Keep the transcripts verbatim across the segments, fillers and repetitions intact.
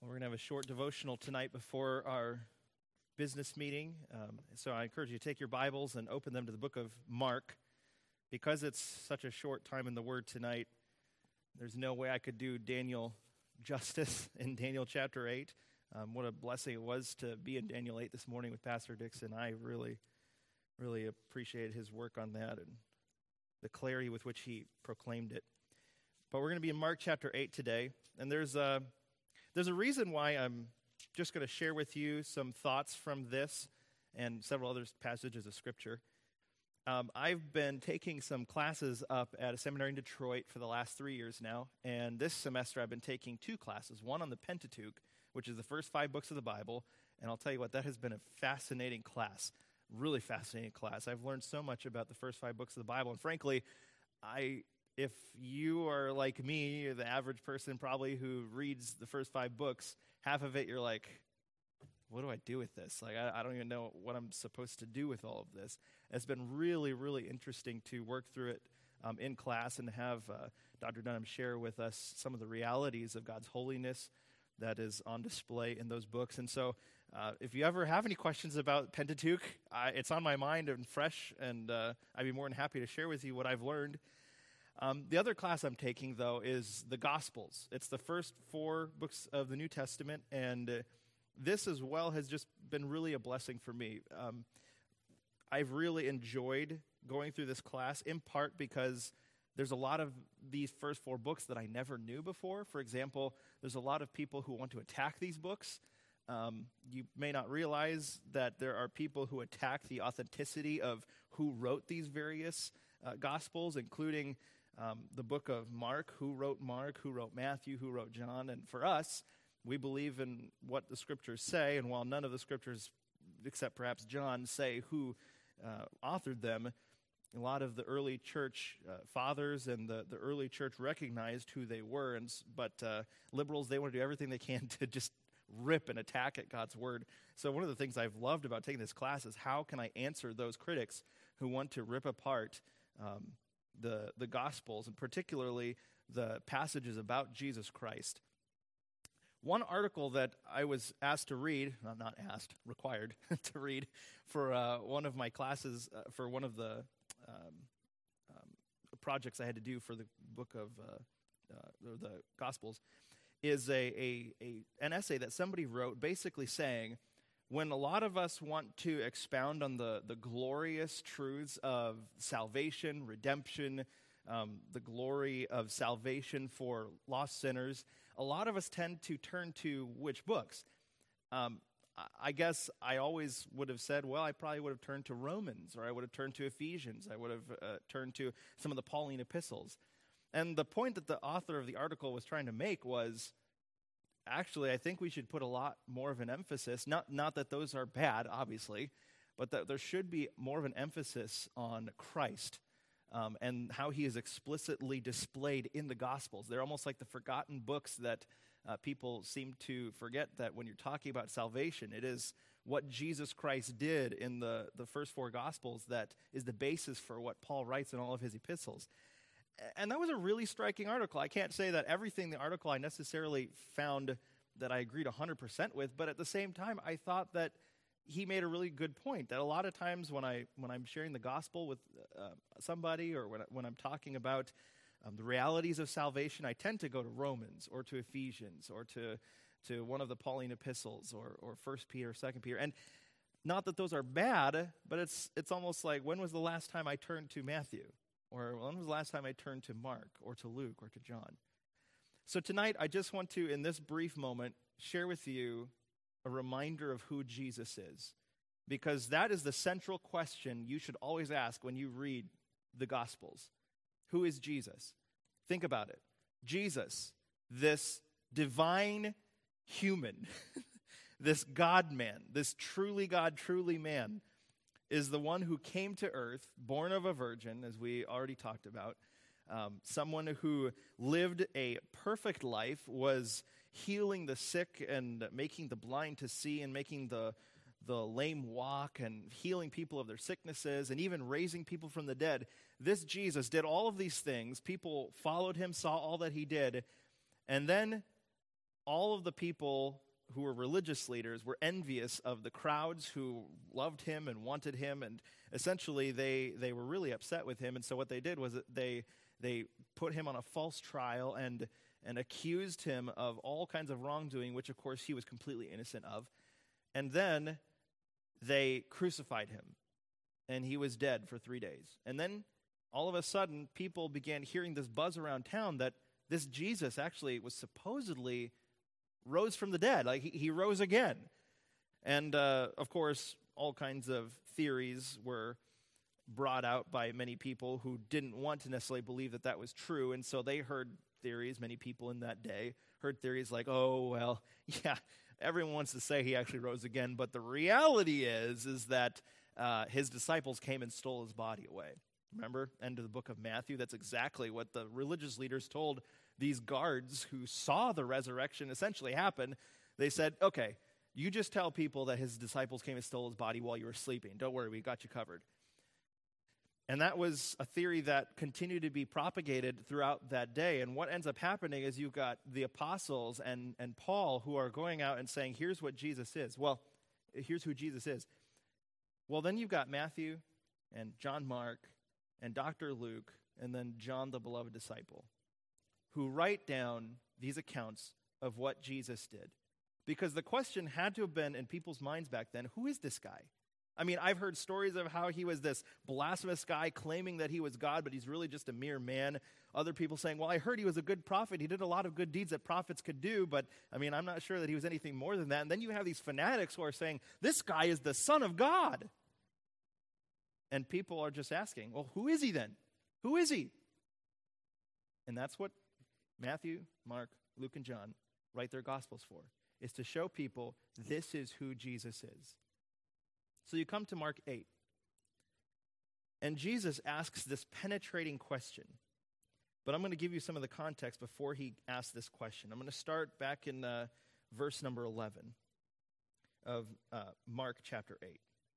Well, we're going to have a short devotional tonight before our business meeting. Um, so I encourage you to take your Bibles and open them to the book of Mark. Because it's such a short time in the Word tonight, there's no way I could do Daniel justice in Daniel chapter eight. Um, what a blessing it was to be in Daniel eight this morning with Pastor Dixon. I really, really appreciated his work on that and the clarity with which he proclaimed it. But we're going to be in Mark chapter eight today, and there's a... There's a reason why I'm just going to share with you some thoughts from this and several other passages of Scripture. Um, I've been taking some classes up at a seminary in Detroit for the last three years now, and this semester I've been taking two classes, one on the Pentateuch, which is the first five books of the Bible, and I'll tell you what, that has been a fascinating class, really fascinating class. I've learned so much about the first five books of the Bible, and frankly, I... If you are like me, the average person probably who reads the first five books, half of it you're like, what do I do with this? Like, I, I don't even know what I'm supposed to do with all of this. It's been really, really interesting to work through it um, in class and have uh, Doctor Dunham share with us some of the realities of God's holiness that is on display in those books. And so uh, if you ever have any questions about Pentateuch, I, it's on my mind and fresh, and uh, I'd be more than happy to share with you what I've learned. Um, the other class I'm taking, though, is the Gospels. It's the first four books of the New Testament, and uh, this as well has just been really a blessing for me. Um, I've really enjoyed going through this class, in part because there's a lot of these first four books that I never knew before. For example, there's a lot of people who want to attack these books. Um, you may not realize that there are people who attack the authenticity of who wrote these various uh, Gospels, including Um, the book of Mark, who wrote Mark, who wrote Matthew, who wrote John. And for us, we believe in what the Scriptures say, and while none of the Scriptures, except perhaps John, say who uh, authored them, a lot of the early church uh, fathers and the, the early church recognized who they were, and but uh, liberals, they want to do everything they can to just rip and attack at God's Word. So one of the things I've loved about taking this class is how can I answer those critics who want to rip apart um the the Gospels, and particularly the passages about Jesus Christ. One article that I was asked to read, not, not asked, required to read for uh, one of my classes, uh, for one of the um, um, projects I had to do for the book of uh, uh, the Gospels, is a, a, a an essay that somebody wrote basically saying, when a lot of us want to expound on the, the glorious truths of salvation, redemption, um, the glory of salvation for lost sinners, a lot of us tend to turn to which books? Um, I guess I always would have said, well, I probably would have turned to Romans, or I would have turned to Ephesians, I would have uh, turned to some of the Pauline epistles. And the point that the author of the article was trying to make was, actually, I think we should put a lot more of an emphasis, not not that those are bad, obviously, but that there should be more of an emphasis on Christ um, and how he is explicitly displayed in the Gospels. They're almost like the forgotten books that uh, people seem to forget, that when you're talking about salvation, it is what Jesus Christ did in the, the first four Gospels that is the basis for what Paul writes in all of his epistles. And that was a really striking article. I can't say that everything in the article I necessarily found that I agreed one hundred percent with, but at the same time, I thought that he made a really good point, that a lot of times when, I, when I'm sharing the gospel with uh, somebody, or when, when I'm talking about um, the realities of salvation, I tend to go to Romans or to Ephesians or to, to one of the Pauline epistles or, or First Peter, Second Peter. And not that those are bad, but it's it's almost like, when was the last time I turned to Matthew? Or when was the last time I turned to Mark or to Luke or to John? So tonight, I just want to, in this brief moment, share with you a reminder of who Jesus is. Because that is the central question you should always ask when you read the Gospels. Who is Jesus? Think about it. Jesus, this divine human, this God-man, this truly God, truly man, is the one who came to earth, born of a virgin, as we already talked about, um, someone who lived a perfect life, was healing the sick and making the blind to see and making the, the lame walk and healing people of their sicknesses and even raising people from the dead. This Jesus did all of these things. People followed him, saw all that he did, and then all of the people who were religious leaders were envious of the crowds who loved him and wanted him, and essentially they, they were really upset with him. And so what they did was that they they put him on a false trial and and accused him of all kinds of wrongdoing, which of course he was completely innocent of. And then they crucified him, and he was dead for three days. And then all of a sudden, people began hearing this buzz around town that this Jesus actually was supposedly rose from the dead. Like, he, he rose again. And, uh, of course, all kinds of theories were brought out by many people who didn't want to necessarily believe that that was true. And so they heard theories, many people in that day heard theories like, oh, well, yeah, everyone wants to say he actually rose again. But the reality is, is that uh, his disciples came and stole his body away. Remember, end of the book of Matthew? That's exactly what the religious leaders told these guards who saw the resurrection essentially happen. They said, okay, you just tell people that his disciples came and stole his body while you were sleeping. Don't worry, we got you covered. And that was a theory that continued to be propagated throughout that day. And what ends up happening is you've got the apostles and, and Paul who are going out and saying, here's what Jesus is. Well, here's who Jesus is. Well, then you've got Matthew and John Mark and Doctor Luke and then John the beloved disciple, who write down these accounts of what Jesus did. Because the question had to have been in people's minds back then, who is this guy? I mean, I've heard stories of how he was this blasphemous guy claiming that he was God, but he's really just a mere man. Other people saying, well, I heard he was a good prophet. He did a lot of good deeds that prophets could do, but I mean, I'm not sure that he was anything more than that. And then you have these fanatics who are saying, this guy is the Son of God. And people are just asking, well, who is he then? Who is he? And that's what Matthew, Mark, Luke, and John write their Gospels for, is to show people this is who Jesus is. So you come to Mark eight, and Jesus asks this penetrating question. But I'm going to give you some of the context before he asks this question. I'm going to start back in uh, verse number eleven of uh, Mark chapter eight,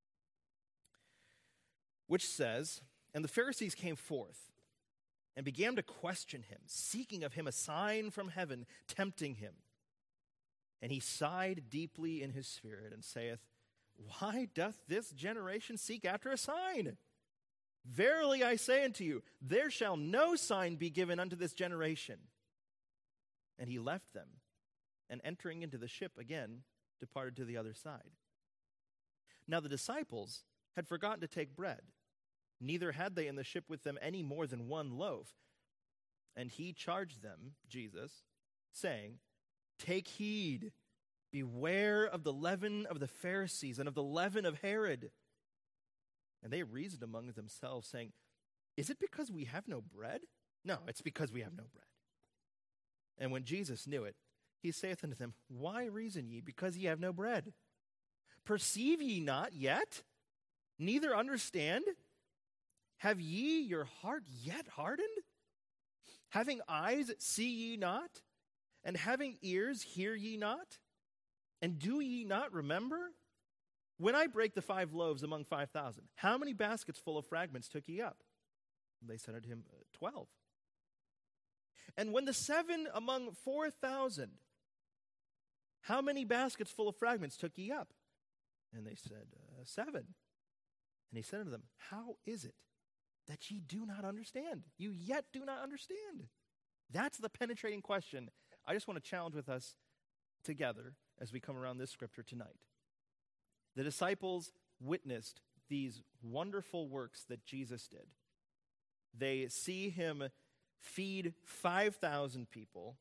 which says, and the Pharisees came forth and began to question him, seeking of him a sign from heaven, tempting him. And he sighed deeply in his spirit and saith, why doth this generation seek after a sign? Verily I say unto you, there shall no sign be given unto this generation. And he left them, and entering into the ship again, departed to the other side. Now the disciples had forgotten to take bread, neither had they in the ship with them any more than one loaf. And he charged them, Jesus, saying, take heed, beware of the leaven of the Pharisees and of the leaven of Herod. And they reasoned among themselves, saying, is it because we have no bread? No, it's because we have no bread. And when Jesus knew it, he saith unto them, why reason ye, because ye have no bread? Perceive ye not yet? Neither understand? Have ye your heart yet hardened? Having eyes, see ye not? And having ears, hear ye not? And do ye not remember? When I break the five loaves among five thousand, how many baskets full of fragments took ye up? And they said unto him, twelve. And when the seven among four thousand, how many baskets full of fragments took ye up? And they said, uh, seven. And he said unto them, how is it that ye do not understand? You yet do not understand. That's the penetrating question I just want to challenge with us together as we come around this scripture tonight. The disciples witnessed these wonderful works that Jesus did. They see him feed five thousand people.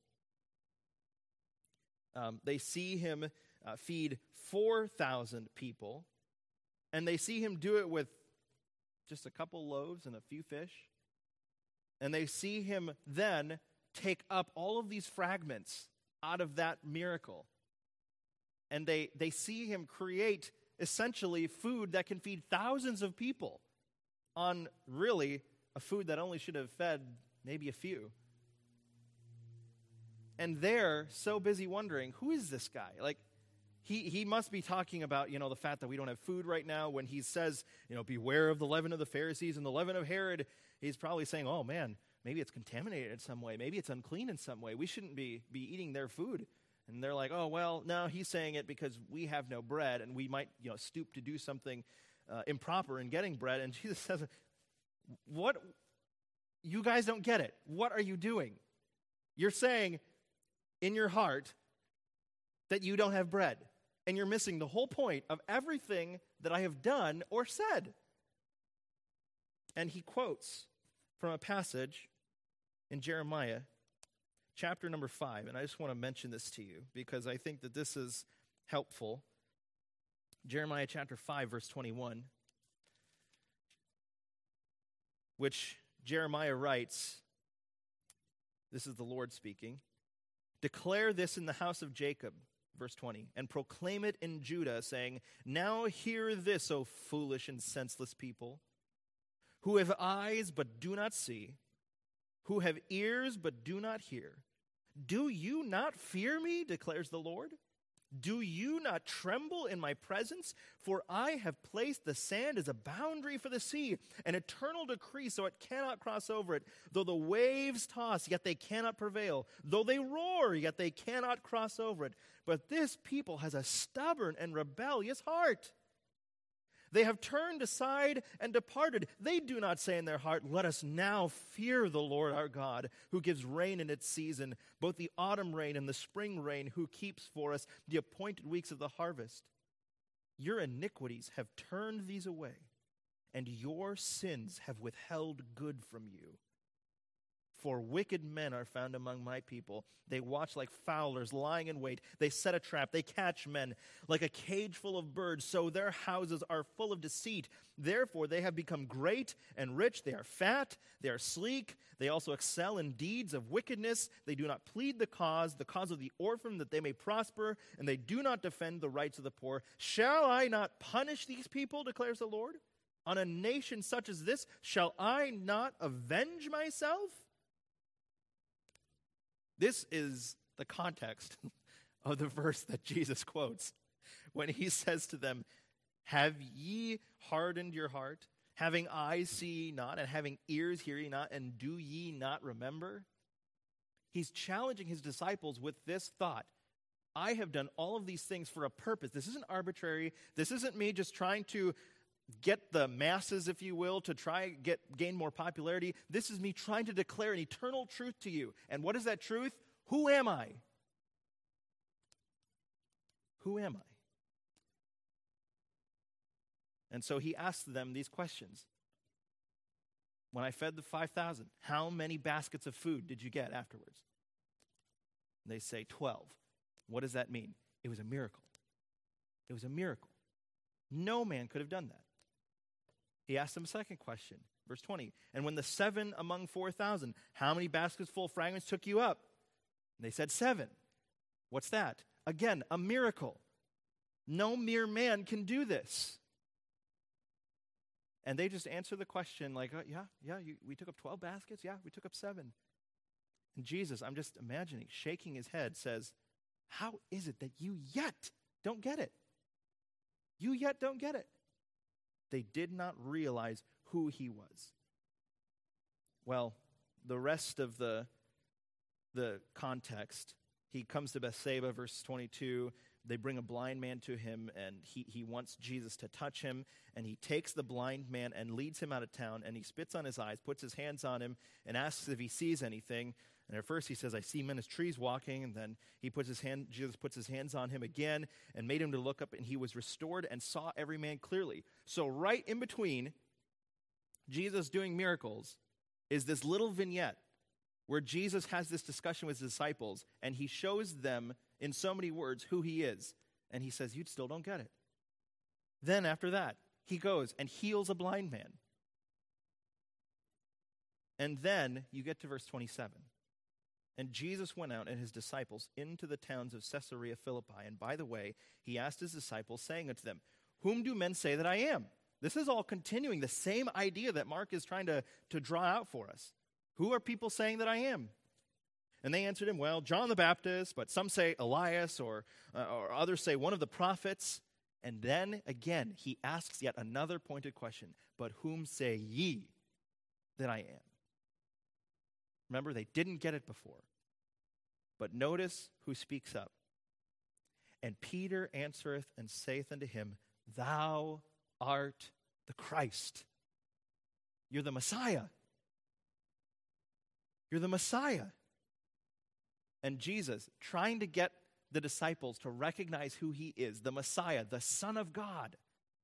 Um, they see him uh, feed four thousand people. And they see him do it with just a couple loaves and a few fish. And they see him then take up all of these fragments out of that miracle. And they, they see him create essentially food that can feed thousands of people on really a food that only should have fed maybe a few. And they're so busy wondering, who is this guy? Like, he, he must be talking about, you know, the fact that we don't have food right now. When he says, you know, beware of the leaven of the Pharisees and the leaven of Herod, he's probably saying, oh man, maybe it's contaminated in some way. Maybe it's unclean in some way. We shouldn't be, be eating their food. And they're like, oh, well, no, he's saying it because we have no bread, and we might, you know, stoop to do something uh, improper in getting bread. And Jesus says, what? You guys don't get it. What are you doing? You're saying in your heart that you don't have bread, and you're missing the whole point of everything that I have done or said. And he quotes from a passage in Jeremiah chapter number five, and I just want to mention this to you because I think that this is helpful. Jeremiah chapter five, verse twenty-one, which Jeremiah writes, this is the Lord speaking, declare this in the house of Jacob, verse twenty, and proclaim it in Judah, saying, now hear this, O foolish and senseless people, who have eyes but do not see, who have ears but do not hear. Do you not fear me, declares the Lord? Do you not tremble in my presence? For I have placed the sand as a boundary for the sea, an eternal decree so it cannot cross over it. Though the waves toss, yet they cannot prevail. Though they roar, yet they cannot cross over it. But this people has a stubborn and rebellious heart. They have turned aside and departed. They do not say in their heart, let us now fear the Lord our God, who gives rain in its season, both the autumn rain and the spring rain, who keeps for us the appointed weeks of the harvest. Your iniquities have turned these away, and your sins have withheld good from you. For wicked men are found among my people. They watch like fowlers lying in wait. They set a trap. They catch men like a cage full of birds. So their houses are full of deceit. Therefore they have become great and rich. They are fat. They are sleek. They also excel in deeds of wickedness. They do not plead the cause, the cause of the orphan, that they may prosper. And they do not defend the rights of the poor. Shall I not punish these people, declares the Lord? On a nation such as this, shall I not avenge myself? This is the context of the verse that Jesus quotes when he says to them, have ye hardened your heart? Having eyes see ye not, and having ears hear ye not, and do ye not remember? He's challenging his disciples with this thought. I have done all of these things for a purpose. This isn't arbitrary. This isn't me just trying to get the masses, if you will, to try get gain more popularity. This is me trying to declare an eternal truth to you. And what is that truth? Who am I? Who am I? And so he asked them these questions. When I fed the five thousand, how many baskets of food did you get afterwards? And they say twelve. What does that mean? It was a miracle. It was a miracle. No man could have done that. He asked them a second question, verse twenty. And when the seven among four thousand, how many baskets full of fragments took you up? And they said seven. What's that? Again, a miracle. No mere man can do this. And they just answer the question like, oh, yeah, yeah, you, we took up twelve baskets? Yeah, we took up seven. And Jesus, I'm just imagining, shaking his head, says, how is it that you yet don't get it? You yet don't get it. They did not realize who he was. Well, the rest of the, the context, he comes to Bethsaida, verse twenty-two. They bring a blind man to him, and he, he wants Jesus to touch him. And he takes the blind man and leads him out of town, and he spits on his eyes, puts his hands on him, and asks if he sees anything. And at first he says, I see men as trees walking. And then he puts his hand, Jesus puts his hands on him again and made him to look up, and he was restored and saw every man clearly. So right in between Jesus doing miracles is this little vignette where Jesus has this discussion with his disciples, and he shows them in so many words who he is. And he says, you still don't get it. Then after that, he goes and heals a blind man. And then you get to verse twenty-seven. And Jesus went out and his disciples into the towns of Caesarea Philippi. And by the way, he asked his disciples, saying unto them, whom do men say that I am? This is all continuing the same idea that Mark is trying to, to draw out for us. Who are people saying that I am? And they answered him, well, John the Baptist, but some say Elias, or, uh, or others say one of the prophets. And then again, he asks yet another pointed question, but whom say ye that I am? Remember, they didn't get it before. But notice who speaks up. And Peter answereth and saith unto him, Thou art the Christ. You're the Messiah. You're the Messiah. And Jesus, trying to get the disciples to recognize who he is, the Messiah, the Son of God,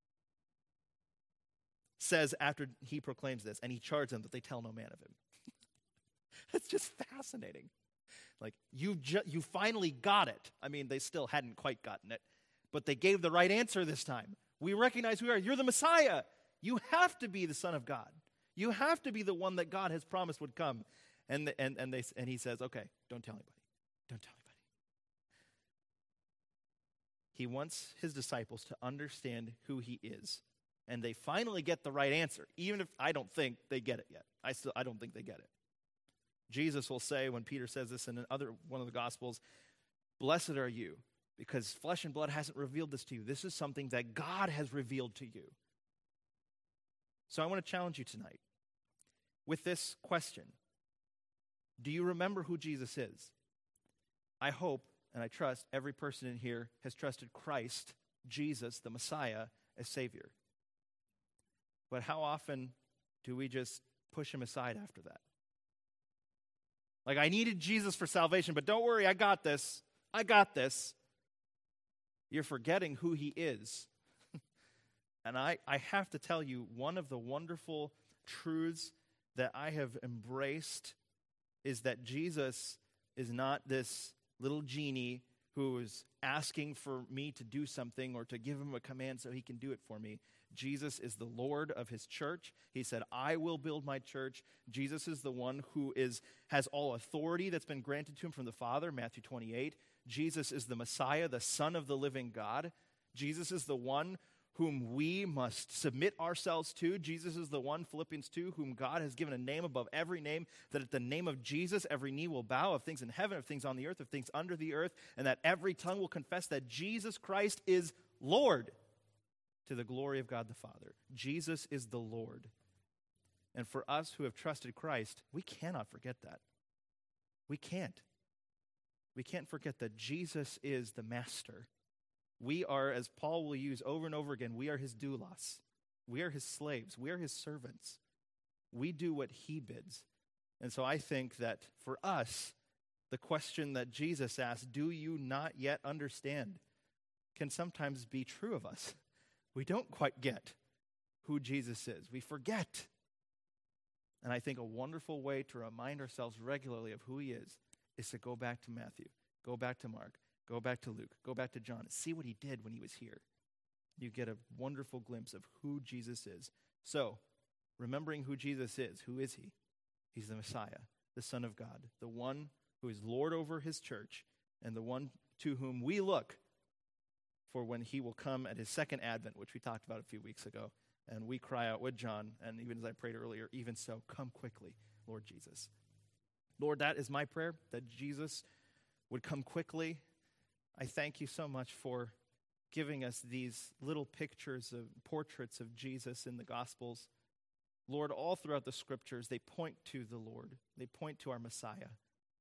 says after he proclaims this, and he charged them that they tell no man of him. It's just fascinating. Like, you ju- you finally got it. I mean, they still hadn't quite gotten it, but they gave the right answer this time. We recognize who you are. You're the Messiah. You have to be the Son of God. You have to be the one that God has promised would come. And the, and and they and he says, okay, don't tell anybody. Don't tell anybody. He wants his disciples to understand who he is. And they finally get the right answer, even if I don't think they get it yet. I still I don't think they get it. Jesus will say, when Peter says this in another one of the Gospels, blessed are you, because flesh and blood hasn't revealed this to you. This is something that God has revealed to you. So I want to challenge you tonight with this question. Do you remember who Jesus is? I hope and I trust every person in here has trusted Christ, Jesus, the Messiah, as Savior. But how often do we just push him aside after that? Like, I needed Jesus for salvation, but don't worry, I got this. I got this. You're forgetting who he is. And I, I have to tell you, one of the wonderful truths that I have embraced is that Jesus is not this little genie who is asking for me to do something or to give him a command so he can do it for me. Jesus is the Lord of his church. He said, I will build my church. Jesus is the one who is has all authority that's been granted to him from the Father, Matthew twenty-eight. Jesus is the Messiah, the Son of the living God. Jesus is the one whom we must submit ourselves to. Jesus is the one, Philippians two, whom God has given a name above every name, that at the name of Jesus every knee will bow, of things in heaven, of things on the earth, of things under the earth, and that every tongue will confess that Jesus Christ is Lord, to the glory of God the Father. Jesus is the Lord. And for us who have trusted Christ, we cannot forget that. We can't. We can't forget that Jesus is the Master. We are, as Paul will use over and over again, we are his doulos. We are his slaves. We are his servants. We do what he bids. And so I think that for us, the question that Jesus asked, do you not yet understand, can sometimes be true of us. We don't quite get who Jesus is. We forget. And I think a wonderful way to remind ourselves regularly of who he is is to go back to Matthew, go back to Mark, go back to Luke, go back to John, and see what he did when he was here. You get a wonderful glimpse of who Jesus is. So, remembering who Jesus is, who is he? He's the Messiah, the Son of God, the one who is Lord over his church, and the one to whom we look for when he will come at his second advent, which we talked about a few weeks ago. And we cry out with John, and even as I prayed earlier, even so, come quickly, Lord Jesus. Lord, that is my prayer, that Jesus would come quickly. I thank you so much for giving us these little pictures of portraits of Jesus in the Gospels. Lord, all throughout the Scriptures, they point to the Lord. They point to our Messiah.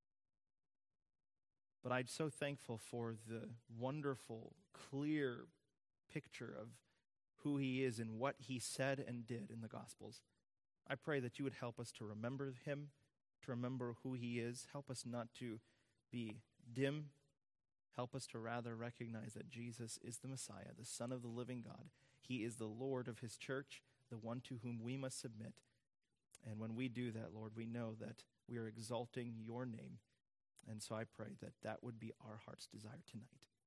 But I'm so thankful for the wonderful, clear picture of who he is and what he said and did in the Gospels. I pray that you would help us to remember him, to remember who he is. Help us not to be dim. Help us to rather recognize that Jesus is the Messiah, the Son of the living God. He is the Lord of his church, the one to whom we must submit. And when we do that, Lord, we know that we are exalting your name. And so I pray that that would be our heart's desire tonight.